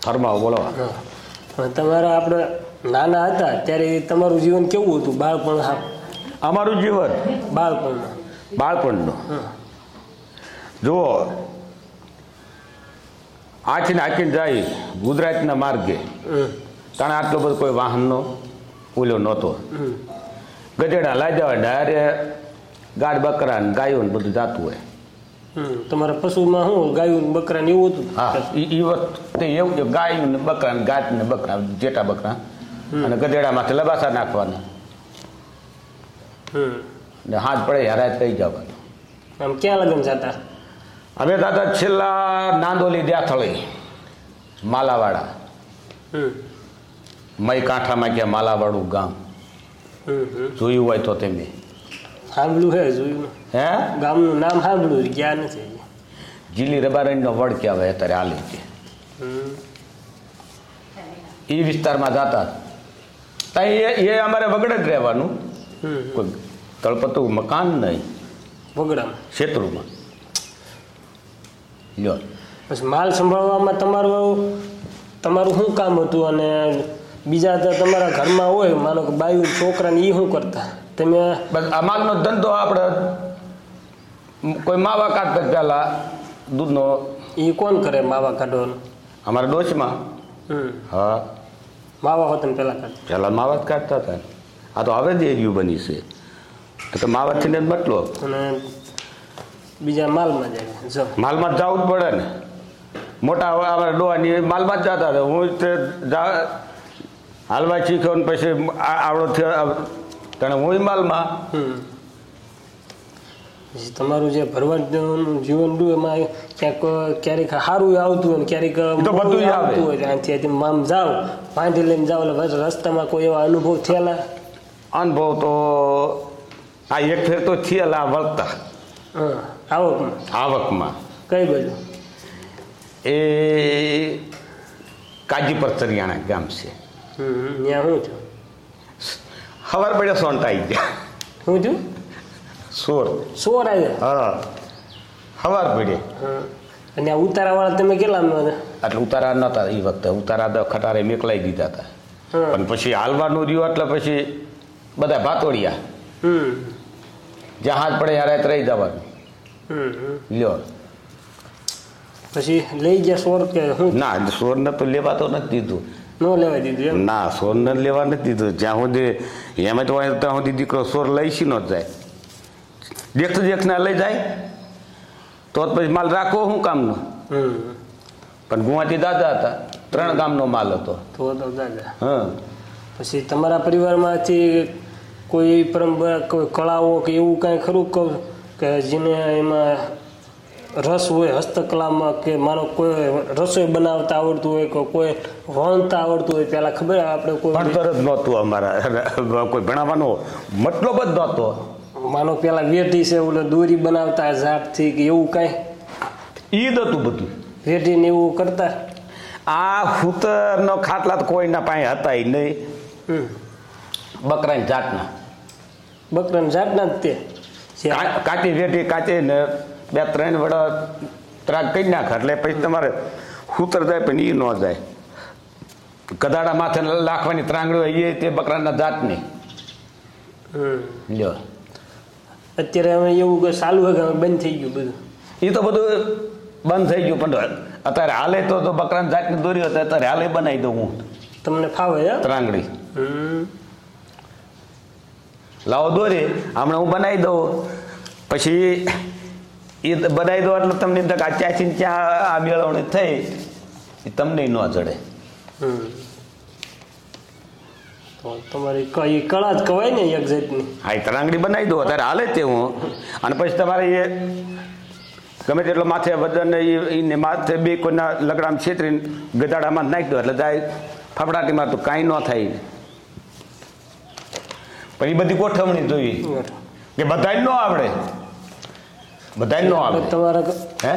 ફરમાવો બોલો. તમારા આપણે નાના હતા ત્યારે તમારું જીવન કેવું હતું? બાળપણ? અમારું જીવન બાળપણનું જુઓ, આંખીને હાંકીને જાય ગુજરાતના માર્ગે, કારણ આટલો બધો કોઈ વાહનનો ઓલો નહોતો. ગધેડા લાઈ જવા ડાયરે ગાડ બકરા ને ગાયો ને બધું જાતું હોય. તમારા પશુમાં શું ગાયું બકરા ને એવું હતું? હા, એ વખતે એવું છે, ગાયું ને બકરા ને ગાટ ને બકરા, જેટા બકરા અને ગધેડા માથે લબાસા નાખવાના ને હાથ પડે હરાજ કહી જવાનું. આમ ક્યાં લગ્ન જતા? અમે દાદા છેલ્લા નાંદોલી દ્યાથળી માલાવાડા, મય કાંઠામાં ગયા માલાવાડું ગામ. જોયું હોય તો તમે? સાંભળ્યું હે, જોયું હે? ગામનું નામ સાંભળ્યું, ગયા નથી. જીલી રબારણીનો વડ કહેવાય અત્યારે હાલી છે. એ વિસ્તારમાં જતા ત્યાં એ અમારે વગડે જ રહેવાનું, કોઈ તળપતું મકાન નહીં, વગડામાં ક્ષેત્રોમાં. લ્યો, પછી માલ સંભાળવામાં તમારું શું કામ હતું? અને બીજા તો તમારા ઘરમાં હોય, માનો કે બાયું છોકરાને એ શું કરતા તમે? બસ આ માલનો ધંધો આપણે કોઈ માવા કાઢતા પહેલા દૂધનો. એ કોણ કરે માવા કાઢવાનું? અમારા ડોશમાં. હા, માવા હોત ને પેલા કાઢતા? પહેલાં માવા જ કાઢતા હતા. આ તો હવે જ એરિયું બની છે, તો માવાથી ને જ મતલો. અને બીજા માલમાં જાય? માલમાં જ જવું જ પડે ને. મોટા અમારા ડોહાની માલમાં જ જતા હતા. હું તે હાલવા શીખ્યો ને પછી આવડો થયો તને હું માલમાં. તમારું જે ભરવાનું જીવન રહ્યું એમાં ક્યારેક સારું આવતું હોય ને ક્યારેક બધું આવતું હોય. ત્યાંથી આમ જાઓ, પાંડી લઈને જાઓ એટલે રસ્તામાં કોઈ એવા અનુભવ થયેલા? અનુભવ તો આ એક ફેર તો થયેલા વળતા. આવકમાં કઈ બાજુ? એ કાજીપર ચરિયાણા ગામ છે. ત્યાં શું છું? ખબર પડે સોંટા આવી ગયા. શું છું? સોર આવ્યા? હા, ખબર પડે. અને આ ઉતારાવાળા તમે કેટલા? એટલે ઉતારા નહોતા એ વખતે. ઉતારા ખટારે મેકલાઈ દીધા હતા. પણ પછી હાલવાનું રહ્યું એટલે પછી બધા ભાતોડિયા. જ્યાં હાથ પડે યારે રહી જવાનું. લ્યો, પછી લઈ ગયા સોર કે શું? ના, સોરને તો લેવા તો નથી દીધું. ન લેવા દીધું? ના, સોરને લેવા નથી દીધું. જ્યાં સુધી એમ જ હોય ત્યાં સુધી દીકરો સોર લઈ શી ન જાય. દેખતું દેખના લઈ જાય તો પછી માલ રાખવો શું કામનો? પણ ગુવાથી દાદા હતા, 3 ગામનો માલ હતો. તો દાદા. હા. પછી તમારા પરિવારમાંથી કોઈ પરંપરા, કોઈ કળાઓ કે એવું કાંઈ ખરું કે જેને એમાં રસ હોય હસ્તકલામાં, કે માનો કોઈ રસોઈ બનાવતા આવડતું હોય, કે કોઈ વણતા આવડતું હોય? પહેલાં ખબર આપણે કોઈ ભણતર જ નહોતું અમારા, કોઈ ભણાવવાનો મતલબ જ નહોતો. માનો પેલા વેઠી છે ઓલે દોરી બનાવતા ઝાડથી કે એવું કાંઈ? ઈદ હતું બધું. વેઠીને એવું કરતા? આ ફૂતરનો ખાટલા તો કોઈના પાસે હતા નહીં. બકરાની જાતના. બકરાની જાતના જ તે કાચી વેઠી કાચી ને 2-3 વડા ત્રાગ કરી નાખે એટલે પછી તમારે ફૂતર જાય પણ એ ન જાય. ગધાડા માથે લાખવાની ત્રાંગડી હોય એ તે બકરાના જાતની. લ્યો, અત્યારે હવે એવું ચાલુ હોય કે બંધ થઈ ગયું બધું? એ તો બધું બંધ થઈ ગયું, પણ અત્યારે હાલે તો બકરાની જાતની દોરી હતી, અત્યારે હાલે બનાવી દઉં હું. તમને ફાવે? ત્રાંગડી લાવો દોરી, હમણાં હું બનાવી દઉં. પછી એ બનાવી દો એટલે તમને ચાચી ત્યાં આ મેળવણી થઈ એ તમને ન જડે. તો તમારી કળા જ કહેવાય ને એક જાતની. હા, એ ત્રાંગડી બનાવી દો અત્યારે હાલે જ તે હું. અને પછી તમારે એ ગમે તેટલો માથે વજન એને માથે બે કોઈના લગડામાં છેતરીને ગધાડામાં નાખી દો એટલે જાય ફફડાટીમાં તો કાંઈ ન થાય. પણ એ બધી ગોઠવણી જોઈ કે બધાય ન આવડે. બધાય ન આવડે. તમારા હે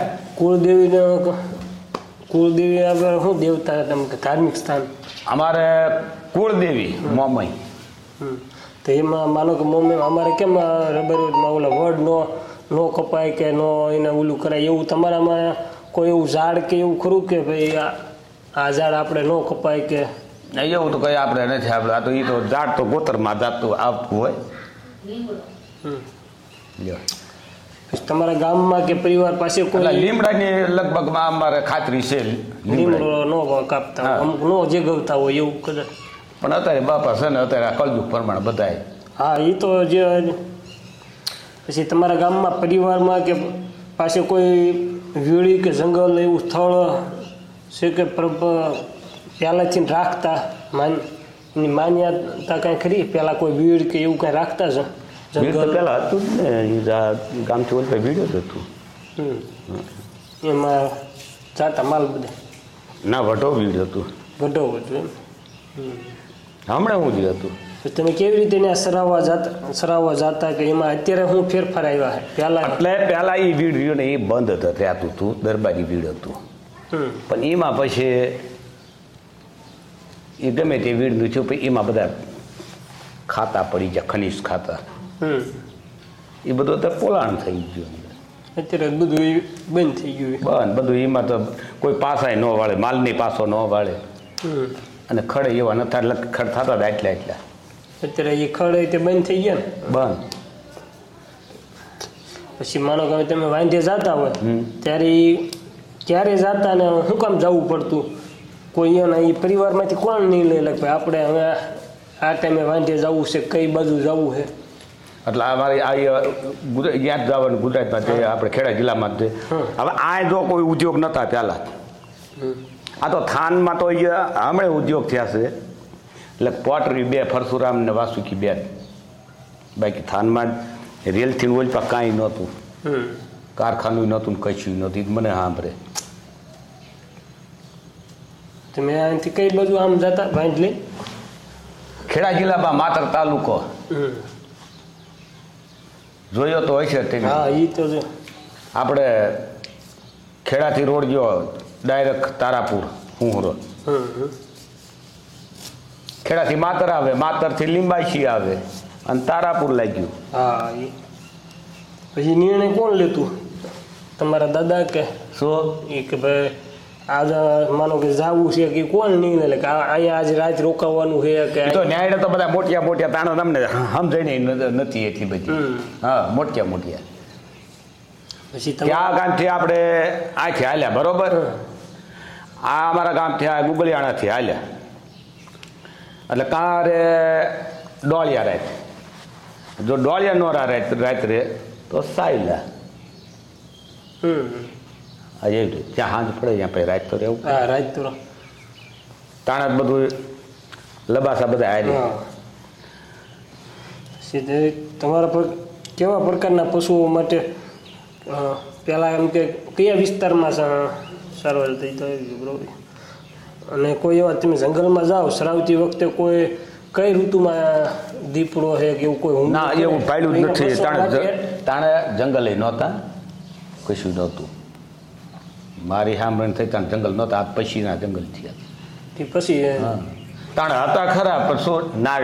કુળદેવી આગળ શું દેવતા ધાર્મિક સ્થાન? અમારે કુળદેવી મોમઈ. તો એમાં માનો કે મોમઈ અમારે કેમ રબરમાં ઓલા વડ નો કપાય કે નો એને ઓલું કરાય, એવું તમારામાં કોઈ એવું ઝાડ કે એવું ખરું કે ભાઈ આ ઝાડ આપણે ન કપાય કે નહીં એવું તો કંઈ આપણે નથી. આપણે આ તો એ તો ઝાડ તો ગોતરમાં જાતું આવતું હોય. લ્યો. પછી તમારા ગામમાં કે પરિવાર પાસે એટલે કોઈ લીમડાની લગભગમાં અમારે ખાતરી છે લીમડા. લીમડો ન કાપતા હોય, હા. અમુક ન જેગવતા હોય એવું કદાચ. પણ અત્યારે બાપા છે ને અત્યારે આ કળયુગ પ્રમાણે બધાય હા એ તો જે પછી તમારા ગામમાં પરિવારમાં કે પાસે કોઈ વીળી કે જંગલ એવું સ્થળ છે કે પહેલાંથી રાખતા એની માન્યતા કાંઈ ખરી પહેલાં કોઈ વીડ કે એવું કાંઈ રાખતા છે ભીડ તો જંગલ? પહેલાં હતું જ ને ઈ આ ગામથી ઓલ ભીડ જ હતું. એમાં જાતા માલ બધા ના વઢો ભીડ હતું. ગઢો હતું એમ. હમણાં હું જ હતું. તો તમે કેવી રીતે એને સરાવવા જાતા કે એમાં અત્યારે હું ફેરફાર આવ્યા છે પહેલાં? એટલે પહેલાં એ ભીડ રહ્યું ને એ બંધ રહેતું હતું, દરબારી ભીડ હતું. પણ એમાં પછી એ ગમે તે વીડનું થયું પછી એમાં બધા ખાતા પડી ગયા, ખનિજ ખાતા. એ બધું અત્યારે પોલાણ થઈ ગયું. અત્યારે બધું એ બંધ થઈ ગયું. બધું એમાં તો કોઈ પાસાય ન વાળે, માલની પાસો ન વાળે અને ખડે એવા નતા એટલે ખડ થતા હતા એટલા અત્યારે એ ખડ તે બંધ થઈ ગયા ને. બંધ. પછી માનો કે હવે તમે વાંધે જતા હોય ત્યારે ઈ ક્યારે જતા ને શું કામ જવું પડતું? કોઈ એના એ પરિવારમાંથી કોણ નહીં લે ભાઈ આપણે હવે આ ટાઈમે વાંધે જવું છે, કઈ બાજુ જવું છે? એટલે અમારી આ યાદ જવાનું ગુજરાતમાં છે, આપણે ખેડા જિલ્લામાં જ છે. હવે આ જો કોઈ ઉદ્યોગ નહોતા પહેલાં. આ તો થાનમાં તો હમણાં ઉદ્યોગ થયા છે. એટલે પોટરી બે પરશુરામ ને વાસુકી બે. બાકી થાનમાં રેલથી ઓલપા કાંઈ નહોતું, કારખાનું નહોતું ને કશું નહોતું. ઈ મને સાંભળે. તમે અહીંથી કઈ બાજુ આમ જતા વાંધ લઈ? ખેડા જિલ્લામાં માત્ર તાલુકો જોયો તો હોય છે તે. હા એ તો છે. આપણે ખેડાથી રોડ ગયો ડાયરેક્ટ તારાપુર હુંહરો. ખેડાથી માતર આવે, માતરથી લીંબાઈશી આવે અને તારાપુર લાગ્યું. હા એ પછી નિર્ણય કોણ લેતું? તમારા દાદા કે શું એ કે ભાઈ આજ માનો કે જાવું છે કે કોણ નિર્ણય લે કે અહીંયા આજે રાત રોકાવાનું છે કે એ તો ન્યાય તો બધા મોટિયા તાણો તમને સમજાઈને નથી એટલી બધી. હા મોટિયા પછી તમે ત્યાં ગામથી આપણે આથી હાલ્યા બરોબર. આ અમારા ગામથી આ ગુગલિયાણાથી હાલ્યા એટલે કારે ડોળિયા રાત. જો ડોળિયા નો રાત્રે તો સાયલા. આ એવી રીતે જ્યાં હાંજ પડે ત્યાં પછી રાત તો રહેવું. હા રાત તો તાણા જ બધું લબાસા બધા હાલ્યા. સીધે તમારા પર કેવા પ્રકારના પશુઓ માટે પહેલાં એમ કે કયા વિસ્તારમાં સારવાર થઈ તો બરાબર? અને કોઈ એવા તમે જંગલમાં જાઓ સરાવતી વખતે કોઈ કઈ ઋતુમાં દીપડો છે કે એવું કોઈ ના એવું પાડ્યું જ નથી. તાણે જંગલે નહોતા, કશું નહોતું. મારી સાંભળણ થઈ ત્યાં જંગલ નહોતા. આ પછીના જંગલ થયા. તે પછી તાણે હતા ખરા પણ શું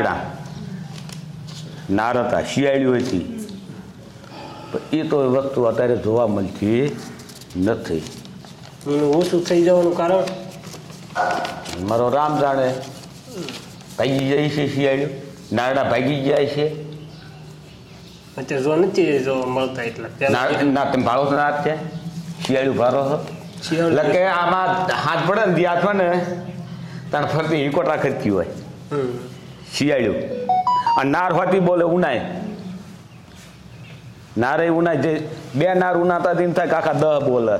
નાર હતા, શિયાળીઓ હતી. પણ એ તો વસ્તુ અત્યારે જોવા મળતી નથી. એનું ઓછું થઈ જવાનું કારણ મારો રામ જાણે. ભાગી જાય છે શિયાળીઓ, નારડા ભાગી જાય છે. અત્યારે જો નથી જો મળતા એટલા ના તમે ભાડો તો ના છે શિયાળું ભારો છો. એટલે કે આમાં હાથ પડે ને હાથમાં ને તાણ ફરતી હિકોટા ખરતી હોય શિયાળું. અને નાર હોતી બોલે ઉનાય. નારે ઉનાય જે બે નાર ઉનાતા દિન થાય કાકા 10 બોલે.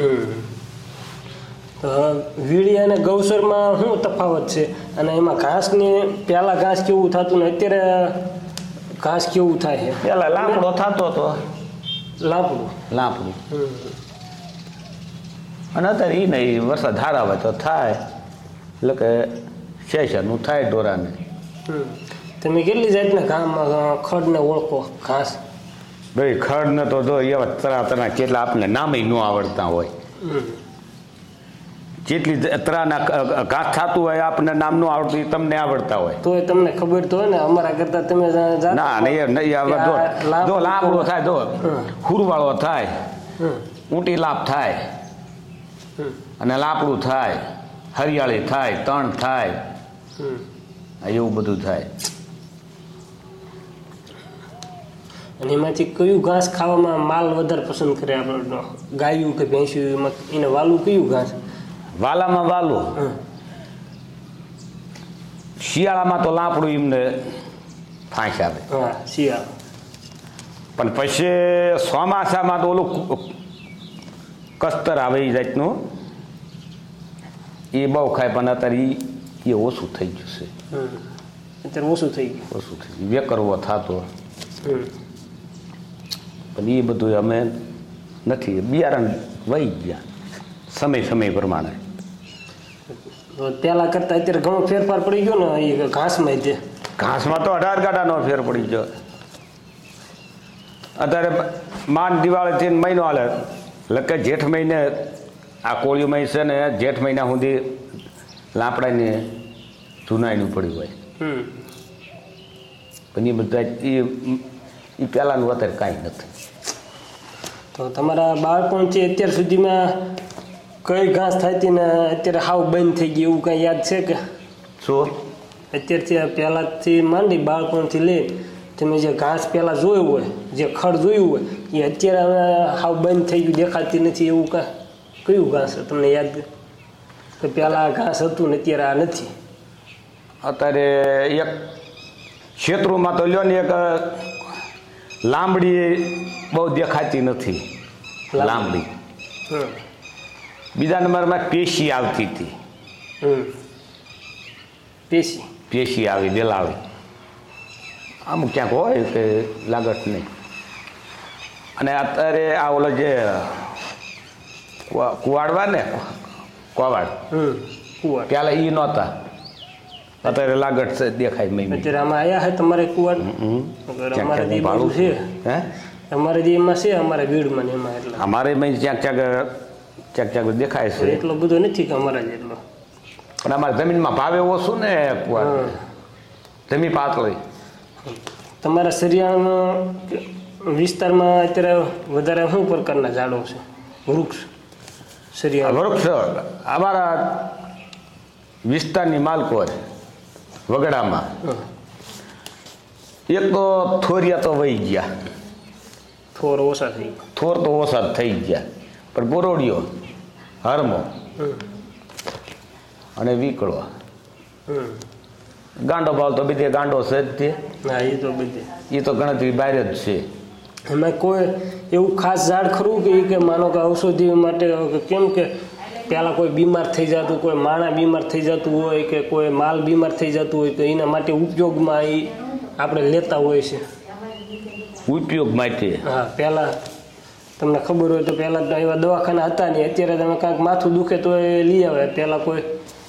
વીળી અને ગૌસરમાં શું તફાવત છે? અને એમાં ઘાસને પહેલાં ઘાસ કેવું થતું ને અત્યારે ઘાસ કેવું થાય છે? પેલા લાકડો થતો હતો. લાકડું અને અત્યારે એ નહીં વરસાદ હારા હોય તો થાય. એટલે કે શેષનું થાય ઢોરાને. તમે કેટલી જાતના ગામમાં ખડને ઓળખો ઘાસ? ભાઈ ખડને તો જો એવા તરા કેટલા આપણને નામે ન આવડતા હોય. જેટલી તરાના ઘાસ થતું હોય આપણને નામ ન આવડતું એ તમને આવડતા હોય. તોય તમને ખબર તો હોય ને અમારા કરતા તમે ના નહીં જો લાકડો થાય, જો હુરવાળો થાય, ઊંટી લાપ થાય અને લાપડું થાય, હરિયાળી થાય, તણ થાય, હમ. એવું બધું થાય. અને એમાંથી કયું ઘાસ ખાવામાં માલ વધારે પસંદ કરે આપણે, ગાયું કે ભેંસ્યું, એમાં એને વાલું કયું ઘાસ? વાલામાં વાલું હમ. શિયાળામાં તો લાપડું એમને ફાંસ આવે, હા, શિયાળ. પણ પછી ચોમાસામાં તો ઓલું કસ્તર આવે એ જાતનું, એ બહુ ખાય. પણ અત્યારે એ ઓછું થઈ ગયું છે, અત્યારે ઓછું થઈ ગયું, ઓછું થઈ ગયું. વેકરવો થતો, હમ. પણ એ બધું અમે નથી. બિયારણ વહી ગયા સમય પ્રમાણે. તો પહેલાં કરતાં અત્યારે ઘણો ફેરફાર પડી ગયો ને એ ઘાસમાં. તે ઘાસમાં તો 18 ગાડાનો ફેર પડી ગયો. અત્યારે માંડ દિવાળીથી મહિનો હાલે, એટલે કે જેઠ મહિને આ કોળીમાં છે ને, જેઠ મહિના સુધી લાપડાને જુનાઈનું પડ્યું હોય. હમ. પણ એ બધા એ પહેલાંનું અત્યારે કાંઈ નથી. તો તમારા બાળપણથી અત્યાર સુધીમાં કઈ ઘાસ થતી ને અત્યારે હાવ બંધ થઈ ગઈ એવું કાંઈ યાદ છે કે? શું? અત્યારથી પહેલાંથી માંડી બાળપણથી લઈ તમે જે ઘાસ પહેલાં જોયું હોય, જે ખડ જોયું હોય, એ અત્યારે હવે હાવ બંધ થઈ ગયું, દેખાતી નથી એવું કયું ઘાસ તમને યાદ કે પહેલાં ઘાસ હતું ને અત્યારે આ નથી? અત્યારે એક ક્ષેત્રોમાં તો લ્યો ને, એક લાંબડી બહુ દેખાતી નથી, લાંબડી. હમ. બીજા નંબરમાં પેશી આવતી હતી, પેશી આવી વેલાળી, અમુક ક્યાંક હોય કે લાગત નહીં. અને અત્યારે આ ઓલો જે કુવાડવા ને, કોવાડ પહેલાં એ નહોતા, અત્યારે લાગત છે દેખાય. અત્યારે આમાં આવ્યા છે તમારે કુવાડ? અમારે જે બાજુ છે, હે અમારે જે એમાં છે, અમારા વીડમાં એમાં, એટલે અમારે ક્યાંક દેખાય છે. એટલો બધો નથી કે અમારા જેટલો. પણ અમારે જમીનમાં ભાવે ઓછું ને કુવાડ, જમીન પાતળી. તમારા સરિયાણામાં વિસ્તારમાં અત્યારે વધારે શું પ્રકારના ઝાડો છે, વૃક્ષ? સરિયાણા વૃક્ષ અમારા વિસ્તારની માલકોર વગડામાં એક તો થોરિયા તો વહી ગયા, થોર ઓછા થઈ ગયા, થોર તો ઓછા થઈ ગયા. પણ બોરોડિયો, હરમો અને વીકળો, ગાંડો ભાવ તો બીજે ગાંડો છે જ તે. હા, એ તો બધે, એ તો ગણતરી બહાર જ છે. એમાં કોઈ એવું ખાસ ઝાડ ખરું કે માનો કે ઔષધિ માટે, કેમ કે પહેલાં કોઈ બીમાર થઈ જતું, કોઈ માણા બીમાર થઈ જતું હોય કે કોઈ માલ બીમાર થઈ જતું હોય, તો એના માટે ઉપયોગમાં એ આપણે લેતા હોય છે. ઉપયોગ માટે? હા, પહેલાં તમને ખબર હોય તો પહેલાં તો એવા દવાખાના હતા નહીં. અત્યારે તમે કાંઈક માથું દુખે તો એ લઈ આવે. પહેલાં કોઈ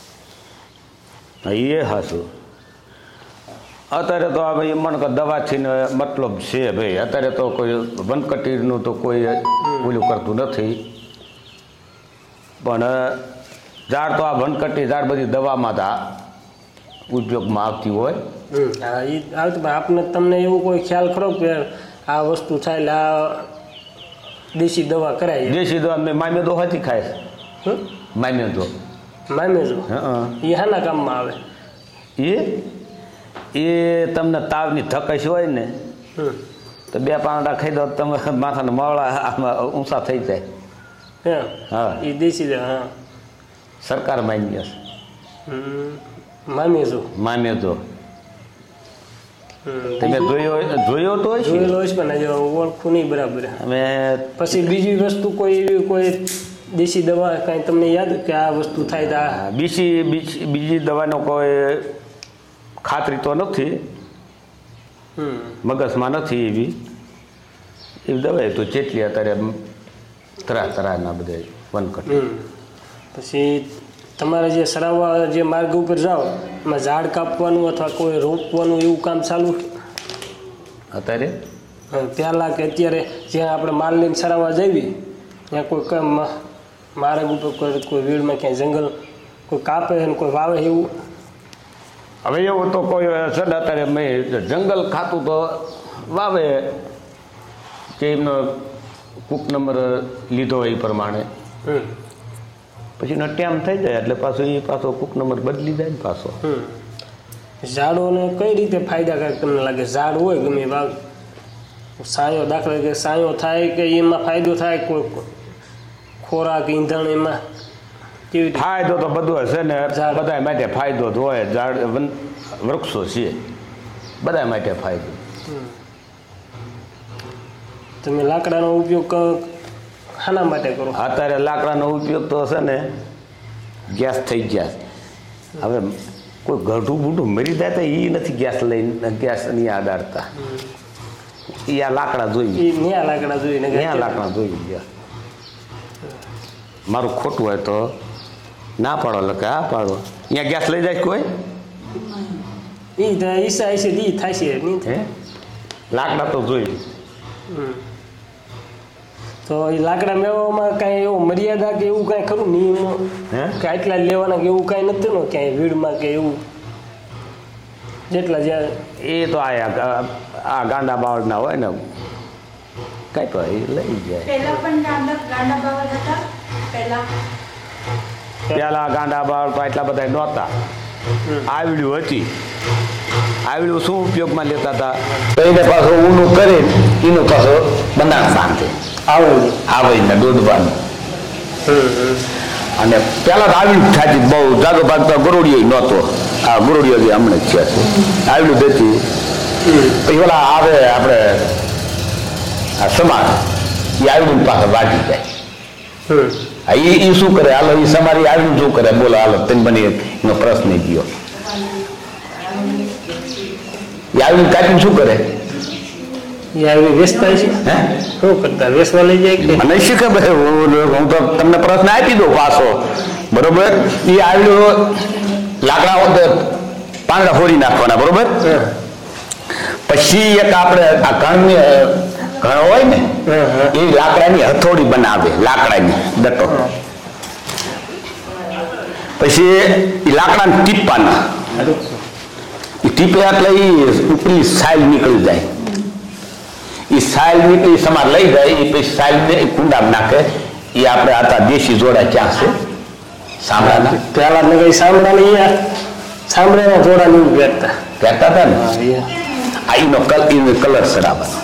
એ હાશું. અત્યારે તો આ ભાઈ મને કે દવાથી મતલબ છે ભાઈ. અત્યારે તો કોઈ વનકટીનું તો કોઈ ઓલું કરતું નથી. પણ ઝાડ તો આ વનકટી ઝાડ બધી દવામાં જ ઉપયોગમાં આવતી હોય. હા, એ આવતું. પણ આપણે તમને એવું કોઈ ખ્યાલ ખરો કે આ વસ્તુ થાય એટલે આ દેશી દવા કરાય? દેશી દવા મેં મામેદો હતી ખાય. મામેદો હા, એ શાના કામમાં આવે? એ તમને તાવની ધકશ હોય ને તો 2 પાંદડા ખાઈ દો, તમે માથાના માવળા આમાં ઊંચા થઈ જાય. હા, એ દેશી દવા. હા, સરકાર માન્ય છે મામેદો. તમે જોયો તો હોય? જોયેલો છે પણ હજી ઓળખું નહીં બરાબર. અમે પછી બીજી વસ્તુ કોઈ એવી કોઈ દેશી દવા કાંઈ તમને યાદ કે આ વસ્તુ થાય તો? બીજી દવાનો કોઈ ખાતરી તો નથી, મગજમાં નથી એવી દવા તો જેટલી અત્યારે તરાના બધા વનકટ. પછી તમારે જે સરાવવા જે માર્ગ ઉપર જાઓ એમાં ઝાડ કાપવાનું અથવા કોઈ રોપવાનું એવું કામ ચાલુ અત્યારે? પહેલાં કે અત્યારે જ્યાં આપણે માલ લઈને સરાવવા જઈએ ત્યાં કોઈ માર્ગ ઉપર કોઈ વીડમાં ક્યાંય જંગલ કોઈ કાપે ને કોઈ વાવે એવું? હવે એવું તો કોઈ છે ને અત્યારે મેં જંગલ ખાતું તો વાવે કે એમનો કુક નંબર લીધો હોય એ પ્રમાણે. પછી એનો ટાઈમ થઈ જાય એટલે પાછો કુક નંબર બદલી જાય ને પાછો. ઝાડોને કઈ રીતે ફાયદાકારક તમને લાગે? ઝાડ હોય ગમે ભાગ સાયો, દાખલા કે સાયો થાય કે એમાં ફાયદો થાય, કોઈ ખોરાક ઈંધણ એમાં કેવી રીતે? ફાયદો તો બધો હશે ને, ઝાડ. બધા માટે ફાયદો જ હોય. ઝાડ વૃક્ષો છે, બધા માટે ફાયદો. તમે લાકડાનો ઉપયોગ શાના માટે કરો? અત્યારે લાકડાનો ઉપયોગ તો છે ને ગેસ થઈ ગયા. હવે કોઈ ગઢું બૂઢું મરી જાય તો એ નથી ગેસ લઈને ગેસ નહીં આડાડતા. એ આ લાકડા જોઈએ, ન્યા લાકડા જોઈને ત્યાં લાકડા જોઈ ગયા. મારું ખોટું હોય તો ના પાડો, એટલે કે હા પાડો. અહીંયા ગેસ લઈ જાય કોઈ? ઈચ્છા હશે દી થાય છે નહીં હે લાકડા તો જોઈ. તો એ લાકડા મેળવવામાં કાંઈ એવું મર્યાદા કે એવું કાંઈ ખરું નિયમો હે કે આટલા જ લેવાના કે એવું કાંઈ નથી ને ક્યાંય વીડમાં કે એવું? જેટલા જ્યાં એ તો આ ગાંડા બાવળના હોય ને કઈ તો એ લઈ જાય. પહેલા પણ ગાંડા બાવળ હતા. પેલા ગાંડા બાવળ તો એટલા બધા નહોતા. આવડ્યું હતી. આવડ્યું શું ઉપયોગમાં લેતા હતા? એને પાછું ઊનું કરી એનું પાછું બંધાણ બાંધે આવે ને દૂધવાનું. અને પેલા તો આવી થતી બહુ જાગો ભાગ તો ગરોડીઓ નહોતો. આ ગરોડીઓ જે હમણાં જ છે આવડ્યું દેતી. પછી પેલા આવે આપણે આ સમાજ એ આવડ્યું પાસે વાટી જાય. એ શું કરે? હાલો એ સમારી આવડ્યું શું કરે? બોલો હાલો તેમ બની એનો પ્રશ્ન ગયો. એ આવડ્યું કાઢીને શું કરે? વેચતા છે. હે શું કરતા? વેચવા લઈ જાય કે? મને શું ખબર? હું તો તમને પ્રશ્ન આપી દઉં પાછો, બરોબર? એ આવ્યું લાકડા હોય પાંદડા ફોડી નાખવાના, બરોબર? પછી એક આપણે આ ઘણ હોય ને એ લાકડાની હથોડી બનાવે, લાકડાની દટો. પછી એ લાકડાને ટીપવાના. એ ટીપે એટલે એ ઉપરી સાઈલ નીકળી જાય. એ સાઈલ નીકળી સમાર લઈ જાય. એ પછી સાઈલને કુંડામાં નાખે. એ આપણે આતા દેશી જોડા ક્યાં છે સાંભળાના? પેલા ને કઈ સાંભળાના જોડા નહીં પહેરતા હતા ને. આ એનો કલર સરાવવાનો.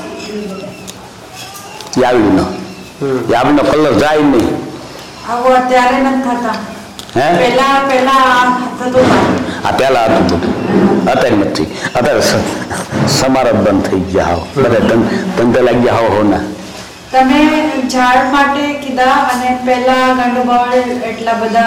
એ આવડીનો કલર જાય નહીં. આવું અત્યારે નથી થતા. હે પહેલા થતું. આ પેલા હતું બધું, અત્યારે નથી. અત્યારે સમાર જ બંધ થઈ ગયા. બધા ધંધે લાગી ગયા હોના. તમે ઝાડ માટે કીધા અને પહેલા ગાંડો બાવળ એટલા બધા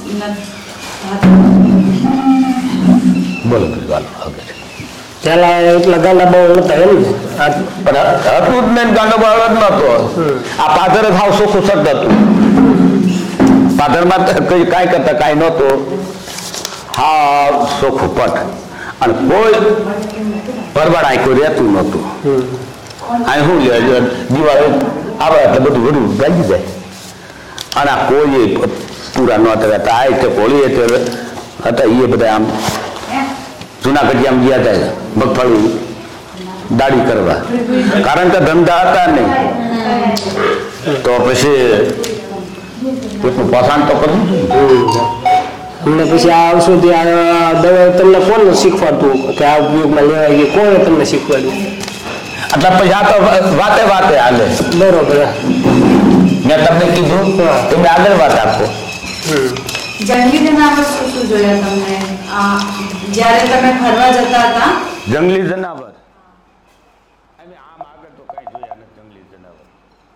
બોલો બોલો હવે પેલા એટલા ગાંડા બહુ નતા એમ ને? પણ હતું જ નહીં, ગાંડો બાવળ જ નતો. આ પાદર જ હાવ ચોખ્ખું શબ્દ હતું. પાદરમાં કઈ કાંઈ કરતા કાંઈ નહોતું. હા ચોખ્ખું પટ. અને કોઈ પરવાડા કોઈ રહેતું નહોતું. આ શું લે દિવાળી આવે એટલે બધું બધું ભાગી જાય. અને આ કોઈ પૂરા નહોતા રહેતા. આ રીતે હોળી હતા એ બધા આમ જુનાગઢ આમ ગયા હતા મગફળી દાડી કરવા. કારણ કે ધંધા હતા નહીં તો પછી એટલું પસંદ તો કરવું. અમને પછી આ ઔષધિ આ દવા તમને કોને શીખવાડતું કે આ ઉપયોગમાં લેવાય કે કોને તમને શીખવાડ્યું? એટલે પછી આ તો વાતે હાલે. બરોબર. મેં તમને કીધું તમે આગળ વાત આપો. જંગલી જનાવર શું જોયા તમને જ્યારે તમે ફરવા જતા હતા? જંગલી જનાવર આમ આગળ તો કઈ જોયા નથી. જંગલી જનાવર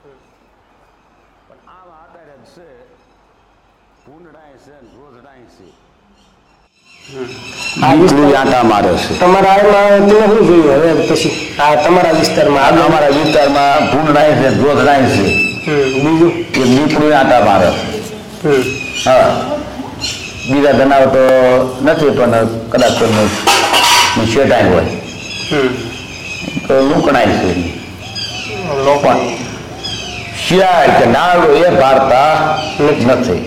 પણ આમ અત્યારે છે ભૂંડડાય છે, રોજડાય છે. આટા મારે છે. તમારા આમાં તમે શું જોયું હવે પછી આ તમારા વિસ્તારમાં? અમારા વિસ્તારમાં ભૂંડડાય છે, રોજડાય છે. બીજું એ દીપડું આટા મારે. હા બીજા જનાવર તો નથી પણ કદાચ શેટાય હોય તો લુકણાય છે. લોકો શિયાળ કે નાળો એ ભારતા નથી.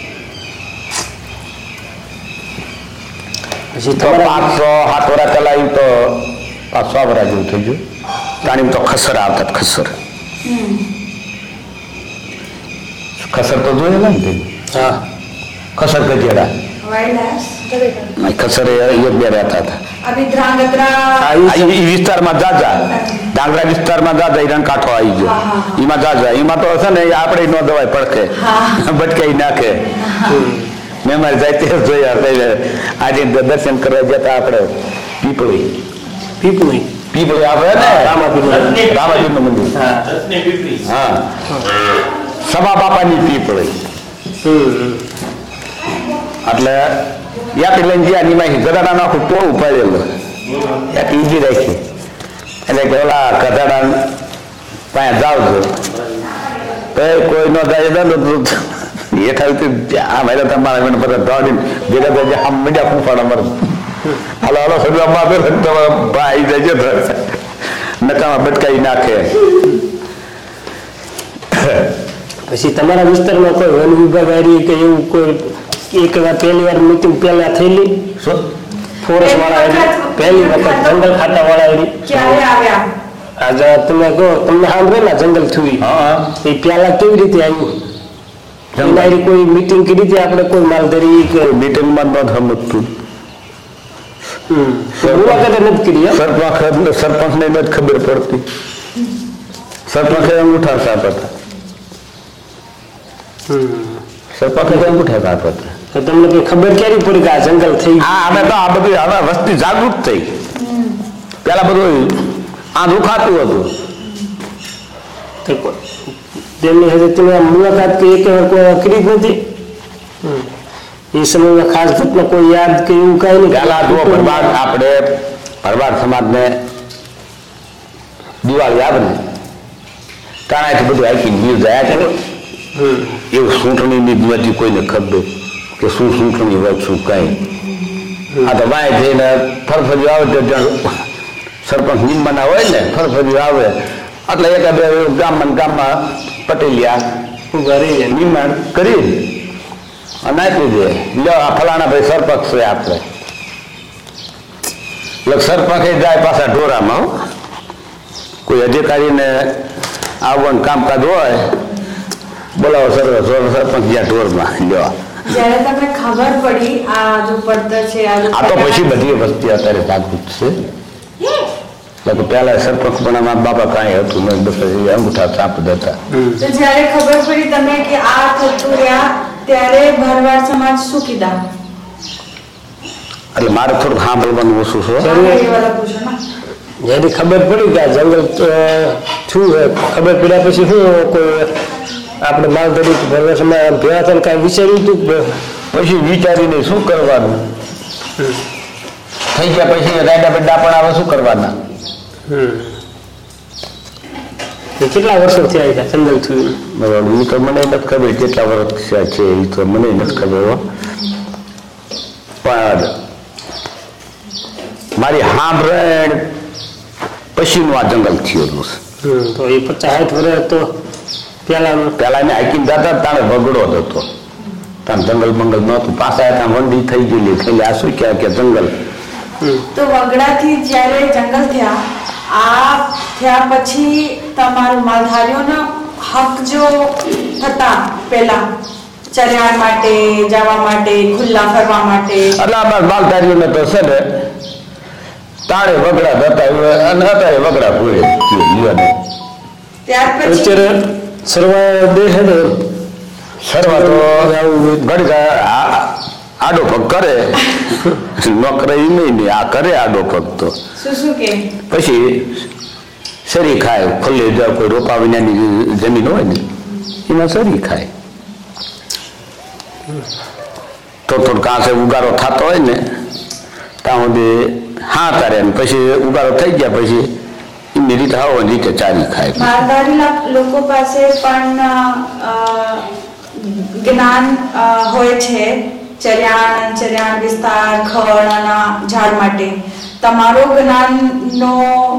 પછી તો 500-7 વર્ષ ચલાવ્યું તો 500 વર્ષ જેવું થઈ ગયું. તાણી તો ખસર આવતા. ખસર તો જોયેલા ને. હા ખસર ગજેડા વાઇલ્ડ ખસર એ બે રહેતા હતા અભી ધ્રાંગધ્રા એ વિસ્તારમાં જાજા ડાંગરા વિસ્તારમાં જાજા ઈરાન કાંઠો આવી ગયો હા, હા, હા. એમાં જાજા એમાં તો છે ને આપણે ન દવાય પડકે ભટકાઈ નાખે મેં મારી જાતે જોયા પહેલે આજે દર્શન કરવા જતા આપણે પીપળી પીપળી આપણે ને રામાપીરનું. રામાપીરનું મંદિર હા હા સભા બાપાની પીપળી એટલે યાત્રી લઈને ગયા નિમાઈ ગધાડાનું આખું ટોળું પાડેલું યાત્રી ઊભી રાખી એટલે કે ઓલા ગધાડા ત્યાં જાવ છો તો કોઈ ન જાય હેઠળ આ મારે તમારા મને બધા દોડીને ભેગા થઈ આમ મીડિયા ફૂંફાડ અમારે હાલો હાલો સગવામાં આપે તમારા ભાઈ જાય નકામાં બટકાઈ નાખે પછી તમારા વિસ્તારમાં કોઈ વન વિભાગ આવી કે એવું કોઈ એક વાર પહેલી વાર મીટિંગ પહેલા થયેલી શું ફોરેસ્ટ વાળા આવી પહેલી વખત જંગલ ખાતા વાળા આવી ક્યારે આવ્યા આજે તમે કહો તમને સાંભળે ને જંગલ થયું હા એ પહેલા કેવી રીતે આવ્યું એના કોઈ મીટિંગ કરી હતી આપણે કોઈ માલધારી કે મીટિંગમાં ન સમજતું મુલાકાત નથી કરી એમ? સરપંચને નથી ખબર પડતી સરપંચ અંગૂઠા સાપ હતા સરપંચ અંગૂઠા સાપ હતા તો તમને કઈ ખબર ક્યારે પડી કે આ જંગલ થઈ હા અમે તો આ બધું હવે વસ્તી જાગૃત થઈ પેલા બધું આંધું ખાતું હતું તો તેમની સાથે તમે આ મુલાકાત કે એક વાર કોઈ કરી જ નથી એ સમયમાં ખાસ ઘટના કોઈ યાદ કે એવું કાંઈ નહીં પેલા તો ભરવાડ આપણે ભરવાડ સમાજને દિવાળી આવે ને તાણાથી બધું હાઈકીને વીર જાય છે ને એવું ચૂંટણીની બધી કોઈને ખબર કે શું ચૂંટણી હોય શું કાંઈ આ તો વાય જઈને ફરફર્યું આવે તો જ્યાં સરપંચ નિમવાના હોય ને ફરફર્યું આવે એટલે એકાદ ગામમાં પટેલિયા ઉભા રહી જાય નિર્માણ કરી અને આપી દે લ્યો આ ફલાણા ભાઈ સરપંચ છે આપણે એટલે સરપંચ જાય પાછા ઢોરામાં હો. કોઈ અધિકારીને આવવાનું કામકાજ હોય બોલાવો સરપંચ જ્યાં ઢોરમાં લ્યો જ્યારે તમને ખબર પડી આ જો પડતર છે આ તો પછી બધી વસ્તી અત્યારે જાગૃત છે એટલે પહેલા સરપંચ પણ અમારા બાપા કાંઈ હતું નહીં બસ એ અંગૂઠા ચાપ દેતા તો જ્યારે ખબર પડી તમે કે આ થતું રહ્યા ત્યારે ભરવાડ સમાજ શું કીધા એટલે મારે થોડુંક સાંભળવાનું ઓછું છે એ વાળા પૂછો ને જ્યારે ખબર પડી કે આ જંગલ શું છે ખબર પડ્યા પછી શું કોઈ આપણે માલધારી ભરવાસમાં ભેગા થઈને કાંઈ વિચાર્યું હતું કે પછી વિચારીને શું કરવાનું થઈ ગયા પછી રાયડા બેડા પણ આવે શું કરવાના એ કેટલા વર્ષો થયા હતા જંગલ થયું બરાબર એ તો મને નથી ખબર કેટલા વર્ષ છે એ તો મને નથી ખબર હો. પણ મારી સાંભળ પછીનું આ જંગલ થયેલું છે તો એ 50-60 વર્ષ તો પહેલાનું પેલા એને હાઈકીને જતા તાણે વગડો જ હતો તાણ જંગલ બંગલ નહોતું પાછા ત્યાં વંડી થઈ ગયેલી એટલે આ શું કહેવાય કે જંગલ તો વગડાથી જ્યારે જંગલ થયા આ થયા પછી તમારું માલધારીઓના હક જો હતા પેલા ચર્યા માટે જવા માટે ખુલ્લા ફરવા માટે એટલે આ માલધારીઓને તો છે ને તાણે વગડા હતા અને અત્યારે વગડા પૂરે ત્યાર પછી અત્યારે સર્વા દેશ હતો સર્વા તો ઘડી આડો પગ કરે નોકરે નહીં આ કરે આડો પગ તો શું કે પછી શરી ખાય ખુલ્લી કોઈ રોપા વિનાની જમીન હોય ને એમાં શરી ખાય થોડું કાંસે ઉગારો થતો હોય ને ત્યાં સુધી હા તારે પછી ઉગારો થઈ ગયા પછી એમની રીતે આવો રીતે ચારી ખાય માલધારી લોકો પાસે પણ જ્ઞાન હોય છે ચર્યાણ વિસ્તાર ખડ અને ઝાડ માટે તમારો જ્ઞાનનો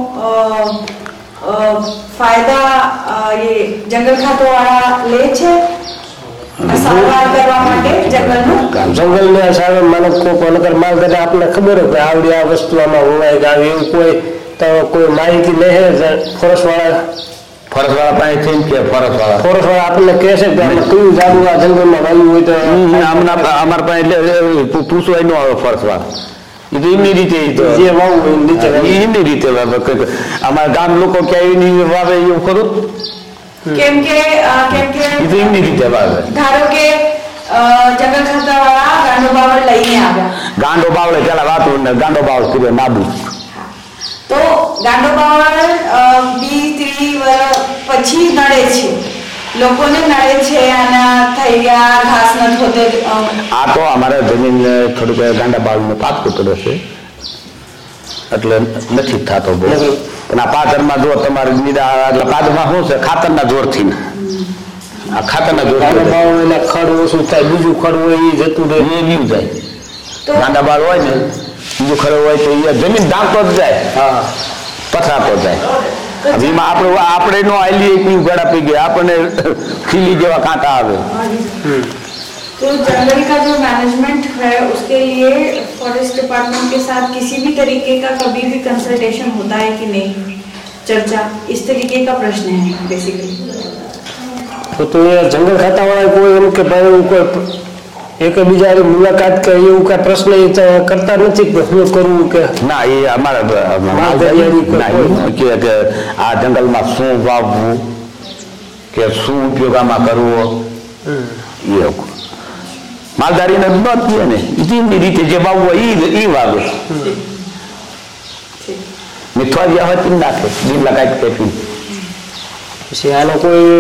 ફાયદા એ જંગલ ખાતોવાળા લે છે સારવાર કરવા માટે જંગલનું જંગલને સારો માનો કોઈ માલધારી આપણને ખબર હોય કે આવડી આ વસ્તુ આમાં હોવાય કે આવી એવું કોઈ તો કોઈ માહિતી લે ફોરેસ્ટ વાળા ફરસવાળા પાસે છે કે ફરસવાળા ફોરેસ્ટવાળા આપણને કહે છે કે આમાં કયું ઝાડવું આ જંગલમાં વાવ્યું હોય તો અમારા પાસે એટલે પૂછવાય ન આવે ફરસવાળા એ તો એમની રીતે જે વાવવું હોય એની રીતે વાવ્યું. એમની રીતે વાવે. અમારા ગામ લોકો ક્યાંય એની વાવે એવું ખરું કેમ કે એ તો એમની રીતે વાવે. ધારો કે જંગલ ખાતાવાળા ગાંડો બાવળ લઈને આવ્યા ગાંડો બાવળે પેલા વાતું ને ગાંડો બાવળ કર્યો નાબૂદ. તો ગાંડો બાવળ 20-30 વર્ષ પછી નડે છે લોકોને નડે છે અને થઈ ગયા ઘાસ નથી હોતે આ તો અમારા જમીન થોડીક ગાંડા બાવળનો પાક કૂતરો છે એટલે નથી થતો બહુ. પણ આ પાદરમાં જો તમારે નીડા એટલે પાદરમાં શું છે ખાતરના જોરથી ને આ ખાતરના ગાંડા જોરથી બાવળ એના ખડ ઓછું થાય બીજું ખડ હોય એ જતું રહે. એ વ્યૂ જાય. તો ગાંડા બાવળ હોય ને બીજું ખરો હોય તો એ જમીન ઢાંકતો જ જાય. હા પથરાતો જાય. હવે એમાં આપણે નો આલી એક ઉઘાડા પી ગયા આપણને ખીલી જેવા કાંટા આવે. तो जंगल का जो मैनेजमेंट है उसके लिए फॉरेस्ट डिपार्टमेंट के साथ किसी भी तरीके का कभी भी कंसल्टेशन होता है कि नहीं चर्चा इस तरीके का प्रश्न है बेसिकली તો એ જંગલ ખાતાવાળા કોઈ એમ કે ભાઈ એવું કોઈ એકબીજાની મુલાકાત કે એવું કાંઈ પ્રશ્ન એ તો કરતા નથી કે શું કરવું કે ના એ અમારા માલધારી ના, એ કે આ જંગલમાં શું વાવવું કે શું ઉપયોગ આમાં કરવો એ માલધારીને ન કહે ને એની રીતે જે વાવવું હોય એ વાવે. મીઠવા જ્યાં હોય તે નાખે લીમડા કાંઈક પેપી. પછી આનો કોઈ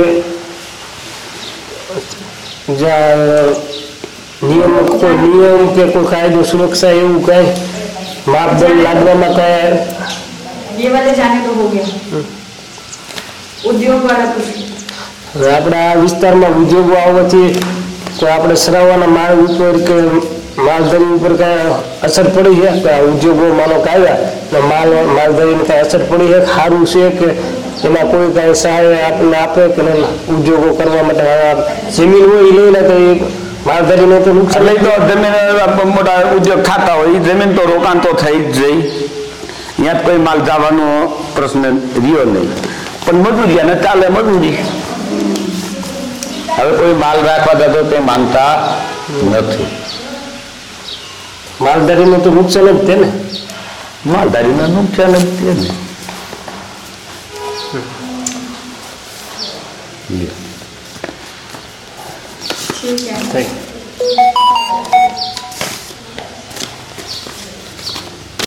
નિયમ કે કોઈ કાયદો સુરક્ષા એવું કાંઈ માપદંડ લાદવામાં કાંઈ ये वाले जाने तो हो गया उद्योग वाला कुछ હવે આપણા આ વિસ્તારમાં ઉદ્યોગો આવવાથી કોઈ આપણે સરાવવાના માલ ઉપર કે માલધારી ઉપર કાંઈ અસર પડી છે કે આ ઉદ્યોગો માનો કે આવ્યા ને માલધારીને કાંઈ અસર પડી છે સારું છે કે એમાં કોઈ કાંઈ સહાય આપણને આપે કે નહીં? ઉદ્યોગો કરવા માટે આ જમીન હોય એ લઈને તો એ માલધારીને તો નુકસાન એટલે તો જમીન મોટા ઉદ્યોગ ખાતા હોય એ જમીન તો રોકાણ તો થઈ જ જઈ. ત્યાં કોઈ માલ જવાનો પ્રશ્ન રહ્યો નહીં. પણ મજૂરી અને ચાલે મજૂરી. હવે કોઈ માલ રાખવા જતો તે માનતા નથી. માલધારીને તો નુકસાન જ છે ને. માલધારીને નુકસાન જ છે ને. ठीक है થઈ